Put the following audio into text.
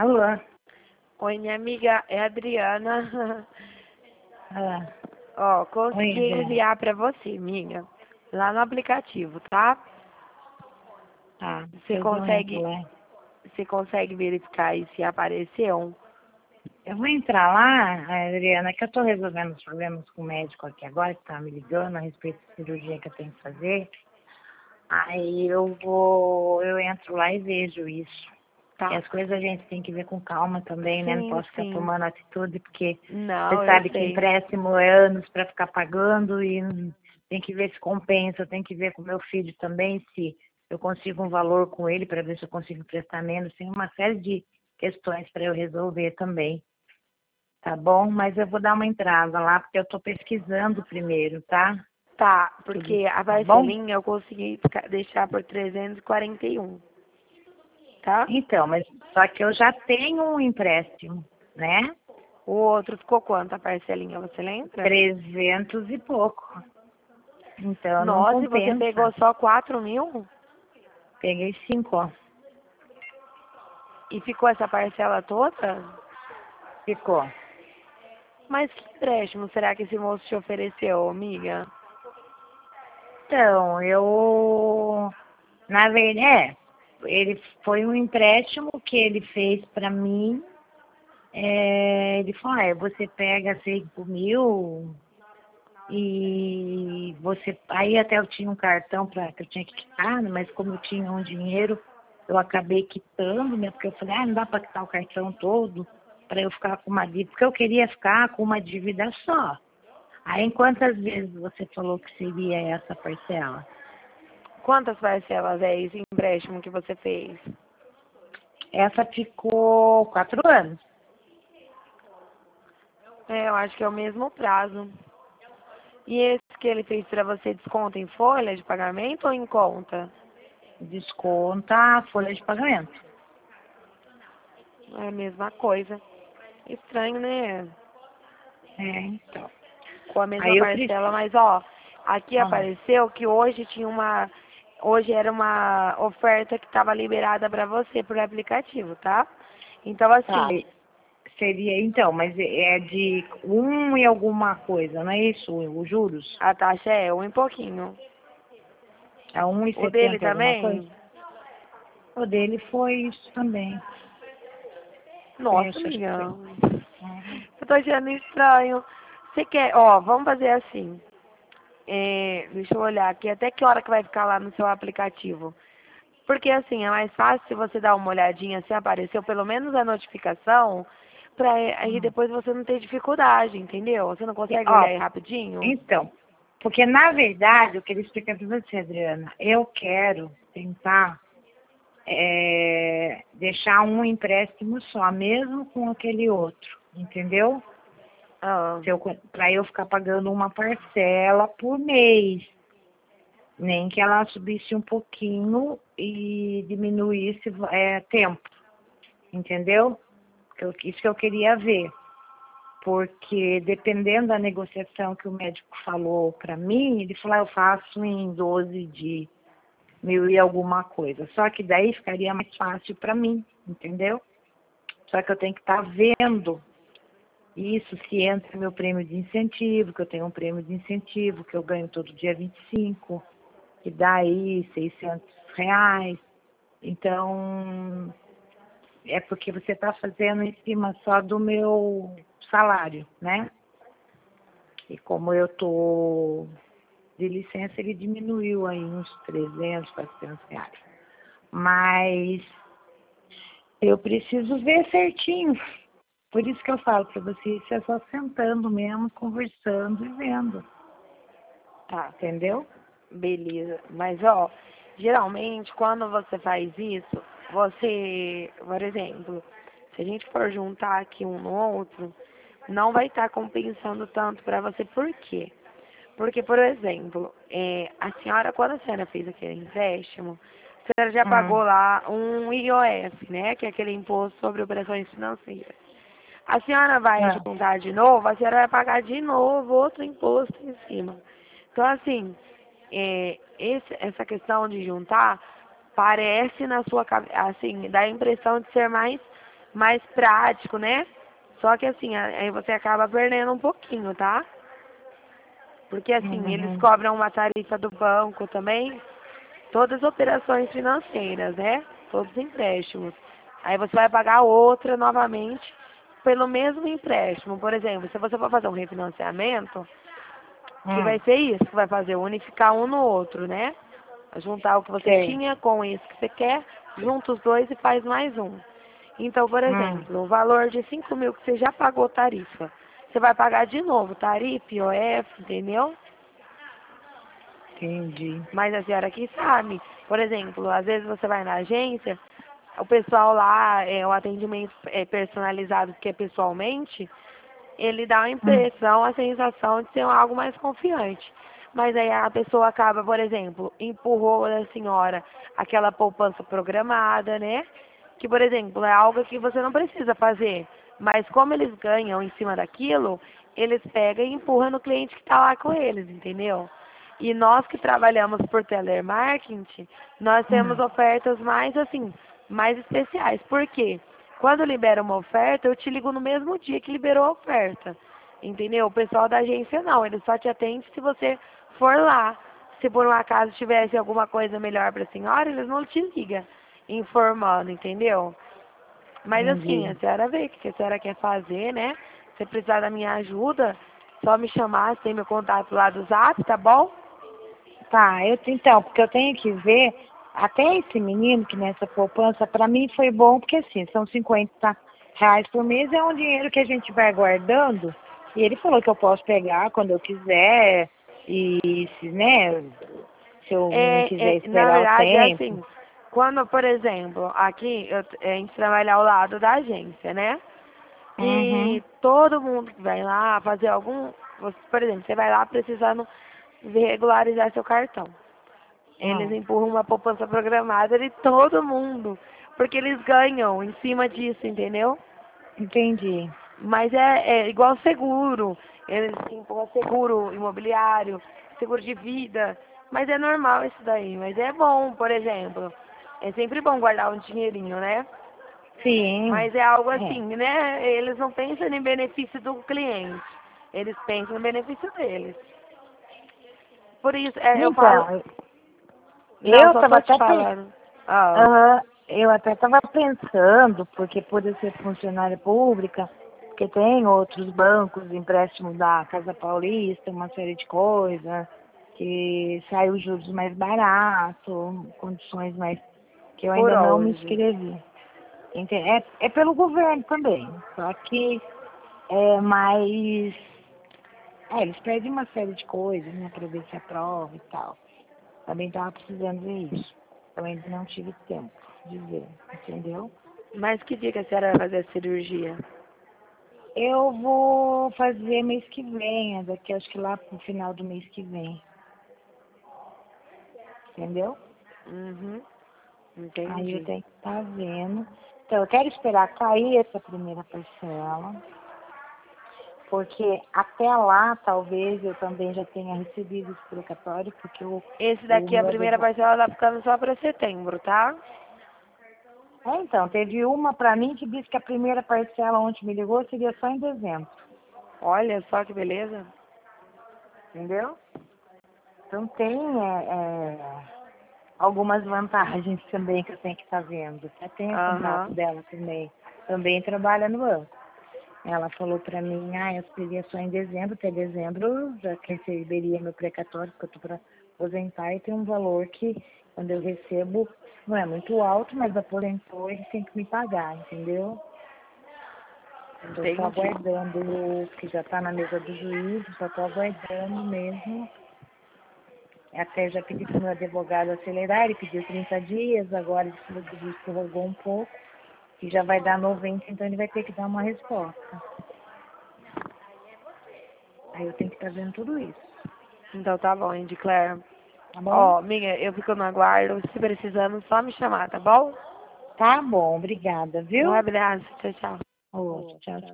Alô? Oi, minha amiga, é a Adriana. Ah, Ó, oi, consegui Adriana. enviar pra você, amiga, lá no aplicativo, tá? Tá, Você depois eu entro consegue, lá. você consegue verificar aí se apareceu? Eu vou entrar lá, Adriana, que eu tô resolvendo os problemas com o médico aqui agora, que tá me ligando a respeito da cirurgia que eu tenho que fazer. Aí eu entro lá e vejo isso. Que Tá. as coisas a gente tem que ver com calma também, né? Não Sim, posso ficar sim. tomando atitude, porque você Não, eu sabe que sei. empréstimo é anos para ficar pagando e tem que ver se compensa, tem que ver com meu filho também, se eu consigo um valor com ele para ver se eu consigo prestar menos. Tem uma série de questões para eu resolver também, tá bom? Mas eu vou dar uma entrada lá, porque eu estou pesquisando primeiro, tá? Tá, Tudo, porque a tá bom? parcelinha eu consegui deixar por 341, tá? Então, mas só que eu já tenho um empréstimo, né? O outro ficou quanto a parcelinha, você lembra? 300 e pouco. Então não Nossa, e você pegou compensa. só 4.000? Peguei 5, ó. E ficou essa parcela toda? Ficou. Mas que empréstimo será que esse moço te ofereceu, amiga? Então, na verdade, ele foi um empréstimo que ele fez para mim. Ele falou, você pega 5.000 e você. Aí até eu tinha um cartão que eu tinha que quitar, mas como eu tinha um dinheiro, eu acabei quitando, né? Porque eu falei, não dá para quitar o cartão todo para eu ficar com uma dívida, porque eu queria ficar com uma dívida só. Aí, em quantas vezes você falou que seria essa parcela? Quantas parcelas é esse empréstimo que você fez? Essa ficou 4 anos. É, eu acho que é o mesmo prazo. E esse que ele fez pra você desconta em folha de pagamento ou em conta? Desconta a folha de pagamento. É a mesma coisa. Estranho, né? Então. Com a mesma Aí eu parcela, preciso. mas ó, aqui Ah, apareceu que hoje era uma oferta que estava liberada pra você por aplicativo, tá? Então tá. assim, Seria, então, mas é de e alguma coisa, não é isso? Os juros? a taxa é um e pouquinho. É um e O dele setenta e alguma coisa? também? O dele foi isso também. Nossa, Acho que foi. amiga. Uhum. Eu tô achando estranho. Você quer, ó, vamos fazer assim. Deixa eu olhar aqui, até que hora que vai ficar lá no seu aplicativo. Porque assim, é mais fácil se você dar uma olhadinha se apareceu pelo menos a notificação, pra aí Hum. depois você não ter dificuldade, entendeu? Você não consegue olhar Ó, aí rapidinho? então, porque na verdade, eu queria explicar para você, Adriana, eu quero tentar deixar um empréstimo só, mesmo com aquele outro, entendeu? Ah, Para eu ficar pagando uma parcela por mês, nem que ela subisse um pouquinho e diminuísse tempo, entendeu? Isso que eu queria ver, porque dependendo da negociação que o médico falou para mim, ele falou, eu faço em 12 de 1.000 e alguma coisa. Só que daí ficaria mais fácil para mim, entendeu? Só que eu tenho que estar vendo isso, se entra meu prêmio de incentivo, que eu tenho um prêmio de incentivo, que eu ganho todo dia 25, que dá aí R$ 600. Então, é porque você está fazendo em cima só do meu salário, né? E como eu tô de licença, ele diminuiu aí uns R$ 300, R$ 400. Mas eu preciso ver certinho. Por isso que eu falo para você, isso é só sentando mesmo, conversando e vendo, tá, entendeu? beleza. Mas ó, geralmente quando você faz isso, você, por exemplo, se a gente for juntar aqui um no outro, não vai estar compensando tanto para você. Por quê? Porque, por exemplo, a senhora, quando a senhora fez aquele empréstimo, a senhora já Hum, pagou lá um IOF, né? Que é aquele imposto sobre operações financeiras. A senhora vai ah, juntar de novo, a senhora vai pagar de novo outro imposto em cima. Então, assim, essa questão de juntar parece na sua cabeça, assim, dá a impressão de ser mais mais prático, né? Só que assim, aí você acaba perdendo um pouquinho, tá? Porque assim, eles Uhum. cobram uma tarifa do banco também, todas as operações financeiras, né? Todos os empréstimos. Aí você vai pagar outra novamente pelo mesmo empréstimo. Por exemplo, se você for fazer um refinanciamento, que vai ser isso que vai fazer, unificar um no outro, né? Juntar o que você Sei. tinha com esse que você quer, junta os dois e faz mais um. Então, por Hum, exemplo, o valor de 5.000 que você já pagou tarifa, você vai pagar de novo tarifa, IOF, entendeu? entendi. Mas a senhora que sabe. Por exemplo, às vezes você vai na agência, o pessoal lá, o atendimento é personalizado, que é pessoalmente, ele dá a Hum, impressão, a sensação de ser algo mais confiante. Mas aí a pessoa acaba, por exemplo, empurrou da senhora aquela poupança programada, né? Que, por exemplo, é algo que você não precisa fazer. Mas como eles ganham em cima daquilo, eles pegam e empurram no cliente que está lá com eles, entendeu? E nós que trabalhamos por telemarketing, nós temos hum, ofertas mais assim, mais especiais. Por quê? Quando libera uma oferta, eu te ligo no mesmo dia que liberou a oferta. Entendeu? O pessoal da agência não, ele só te atende se você for lá. Se por um acaso tivesse alguma coisa melhor para a senhora, eles não te ligam informando, entendeu? Mas assim, entendi. a senhora vê o que a senhora quer fazer, né? Se precisar da minha ajuda, só me chamar, tem meu contato lá do Zap, tá bom? Tá, então, porque eu tenho que ver, até esse menino que nessa poupança, para mim foi bom, porque assim, são R$ 50 por mês, é um dinheiro que a gente vai guardando, e ele falou que eu posso pegar quando eu quiser, e se, né, se eu não quiser Na esperar o verdade, é tempo. assim, quando, por exemplo, aqui a gente trabalha ao lado da agência, né? Uhum. E todo mundo que vai lá fazer por exemplo, você vai lá precisando regularizar seu cartão. Eles Hum, empurram uma poupança programada de todo mundo, porque eles ganham em cima disso, entendeu? entendi. Mas é igual seguro. Eles empurram seguro imobiliário, seguro de vida. Mas é normal isso daí. Mas é bom, por exemplo. É sempre bom guardar um dinheirinho, né? Sim, Mas é algo é. assim, né? Eles não pensam em benefício do cliente. Eles pensam no benefício deles. Por isso, eu falo. Então, Não, eu só estava tô te até falando. Ah, aham, eu até estava pensando, porque por eu ser funcionária pública, porque tem outros bancos, empréstimos da Casa Paulista, uma série de coisas, que sai os juros mais barato, condições mais que eu por ainda não me hoje. inscrevi. É pelo governo também, só que é mais. Eles pedem uma série de coisas, né, para ver se aprova e tal. Também estava precisando ver isso. Eu ainda não tive tempo de ver, entendeu? Mas que dia que a senhora vai fazer a cirurgia? Eu vou fazer mês que vem, daqui acho que lá pro final do mês que vem, entendeu? Uhum, Aí eu entendi. tenho que estar vendo. Então, eu quero esperar cair essa primeira parcela, porque até lá talvez eu também já tenha recebido esse precatório, porque Esse o daqui, a meu primeira advogado. parcela tá ficando só para setembro, tá? Então, teve uma para mim que disse que a primeira parcela onde me ligou seria só em dezembro, Olha só que beleza. entendeu? Então tem algumas vantagens também que eu tenho que estar vendo. Até tem o contato Aham. dela também trabalha no banco. Ela falou para mim, eu seria só em dezembro, até dezembro eu já receberia meu precatório, porque eu estou para aposentar e tem um valor que quando eu recebo não é muito alto, mas aposentou ele tem que me pagar, entendeu? Estou só Entendi. aguardando, que já está na mesa do juiz, só estou aguardando mesmo. Até já pedi para o meu advogado acelerar, ele pediu 30 dias, agora ele falou que o juiz prorrogou um pouco, e já vai dar 90, então ele vai ter que dar uma resposta. Aí eu tenho que estar vendo tudo isso, Então tá bom, Andy Claire. tá bom? Ó, amiga, eu fico no aguardo. Se precisando, só me chamar, tá bom? Tá bom, obrigada, Um viu? abraço. Tchau, tchau. Outro, tchau, tchau.